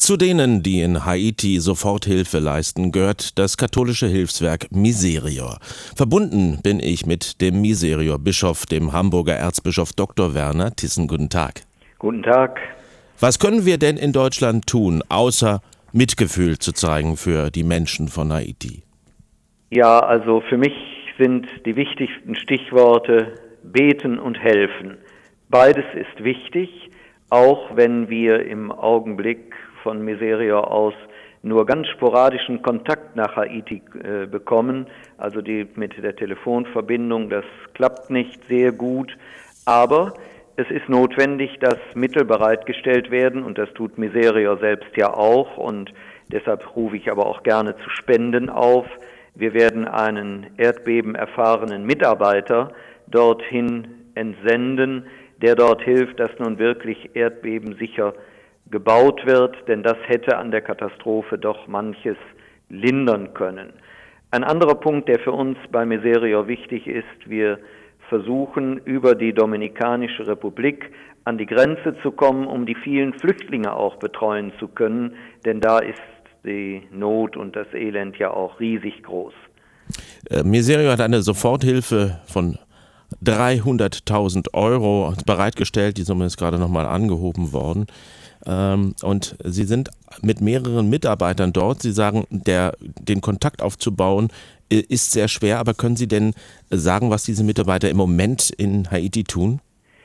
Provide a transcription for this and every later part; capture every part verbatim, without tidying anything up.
Zu denen, die in Haiti Soforthilfe leisten, gehört das katholische Hilfswerk Miserior. Verbunden bin ich mit dem Miserior-Bischof, dem Hamburger Erzbischof Doktor Werner Thyssen. Guten Tag. Guten Tag. Was können wir denn in Deutschland tun, außer Mitgefühl zu zeigen für die Menschen von Haiti? Ja, also für mich sind die wichtigsten Stichworte beten und helfen. Beides ist wichtig, auch wenn wir im Augenblick von Miserior aus nur ganz sporadischen Kontakt nach Haiti äh, bekommen. Also die mit der Telefonverbindung, das klappt nicht sehr gut. Aber es ist notwendig, dass Mittel bereitgestellt werden und das tut Miserior selbst ja auch. Und deshalb rufe ich aber auch gerne zu Spenden auf. Wir werden einen erdbebenerfahrenen Mitarbeiter dorthin entsenden, der dort hilft, dass nun wirklich erdbebensicher gebaut wird, denn das hätte an der Katastrophe doch manches lindern können. Ein anderer Punkt, der für uns bei Miserior wichtig ist, wir versuchen über die Dominikanische Republik an die Grenze zu kommen, um die vielen Flüchtlinge auch betreuen zu können, denn da ist die Not und das Elend ja auch riesig groß. Äh, Miserior hat eine Soforthilfe von dreihunderttausend Euro bereitgestellt, die Summe ist gerade nochmal angehoben worden. Ähm, und Sie sind mit mehreren Mitarbeitern dort. Sie sagen, der, den Kontakt aufzubauen äh, ist sehr schwer, aber können Sie denn sagen, was diese Mitarbeiter im Moment in Haiti tun?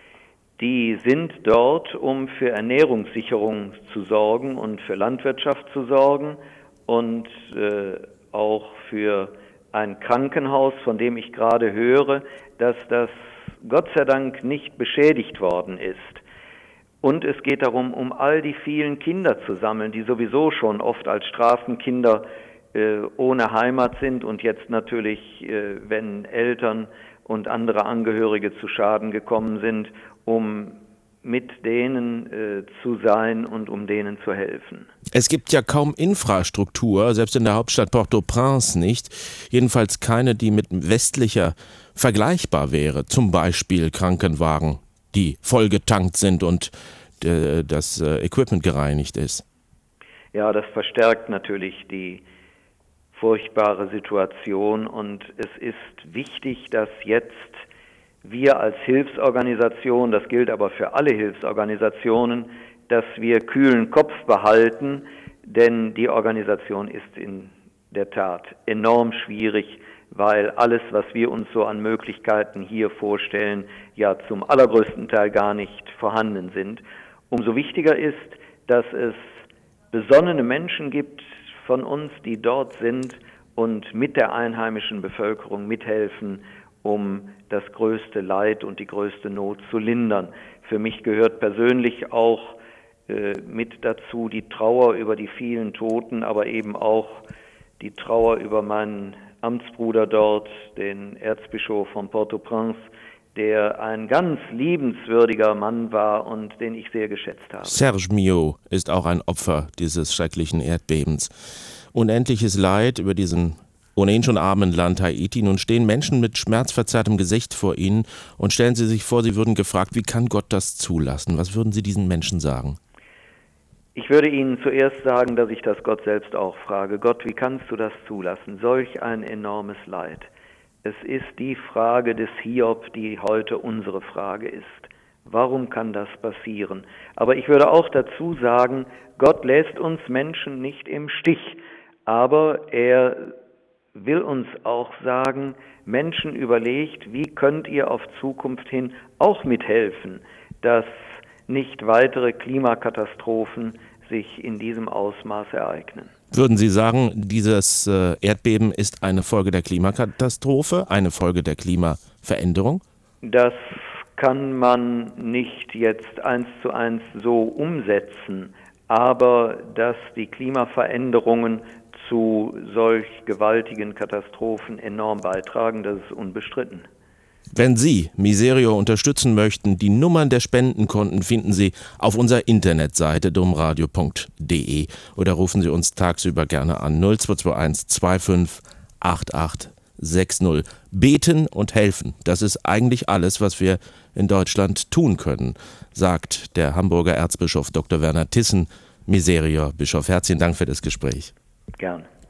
Die sind dort, um für Ernährungssicherung zu sorgen und für Landwirtschaft zu sorgen und äh, auch für ein Krankenhaus, von dem ich gerade höre, dass das Gott sei Dank nicht beschädigt worden ist. Und es geht darum, um all die vielen Kinder zu sammeln, die sowieso schon oft als Straßenkinder äh, ohne Heimat sind und jetzt natürlich, äh, wenn Eltern und andere Angehörige zu Schaden gekommen sind, um mit denen äh, zu sein und um denen zu helfen. Es gibt ja kaum Infrastruktur, selbst in der Hauptstadt Port-au-Prince nicht. Jedenfalls keine, die mit westlicher vergleichbar wäre. Zum Beispiel Krankenwagen, die vollgetankt sind und äh, das äh, Equipment gereinigt ist. Ja, das verstärkt natürlich die furchtbare Situation und es ist wichtig, dass jetzt wir als Hilfsorganisation, das gilt aber für alle Hilfsorganisationen, dass wir kühlen Kopf behalten, denn die Organisation ist in der Tat enorm schwierig, weil alles, was wir uns so an Möglichkeiten hier vorstellen, ja zum allergrößten Teil gar nicht vorhanden sind. Umso wichtiger ist, dass es besonnene Menschen gibt von uns, die dort sind und mit der einheimischen Bevölkerung mithelfen, um das größte Leid und die größte Not zu lindern. Für mich gehört persönlich auch äh, mit dazu die Trauer über die vielen Toten, aber eben auch die Trauer über meinen Amtsbruder dort, den Erzbischof von Port-au-Prince, der ein ganz liebenswürdiger Mann war und den ich sehr geschätzt habe. Serge Mio ist auch ein Opfer dieses schrecklichen Erdbebens. Unendliches Leid über diesen ohnehin schon armen Land Haiti. Nun stehen Menschen mit schmerzverzerrtem Gesicht vor Ihnen und stellen Sie sich vor, Sie würden gefragt, wie kann Gott das zulassen? Was würden Sie diesen Menschen sagen? Ich würde Ihnen zuerst sagen, dass ich das Gott selbst auch frage. Gott, wie kannst du das zulassen? Solch ein enormes Leid. Es ist die Frage des Hiob, die heute unsere Frage ist. Warum kann das passieren? Aber ich würde auch dazu sagen, Gott lässt uns Menschen nicht im Stich, aber er will uns auch sagen, Menschen, überlegt, wie könnt ihr auf Zukunft hin auch mithelfen, dass nicht weitere Klimakatastrophen sich in diesem Ausmaß ereignen. Würden Sie sagen, dieses Erdbeben ist eine Folge der Klimakatastrophe, eine Folge der Klimaveränderung? Das kann man nicht jetzt eins zu eins so umsetzen, aber dass die Klimaveränderungen zu solch gewaltigen Katastrophen enorm beitragen, das ist unbestritten. Wenn Sie Miserior unterstützen möchten, die Nummern der Spendenkonten finden Sie auf unserer Internetseite domradio punkt de oder rufen Sie uns tagsüber gerne an null zwei zwei eins zwei fünf acht acht sechs null. Beten und helfen, das ist eigentlich alles, was wir in Deutschland tun können, sagt der Hamburger Erzbischof Doktor Werner Thyssen Miserior Bischof. Herzlichen Dank für das Gespräch. Gerne.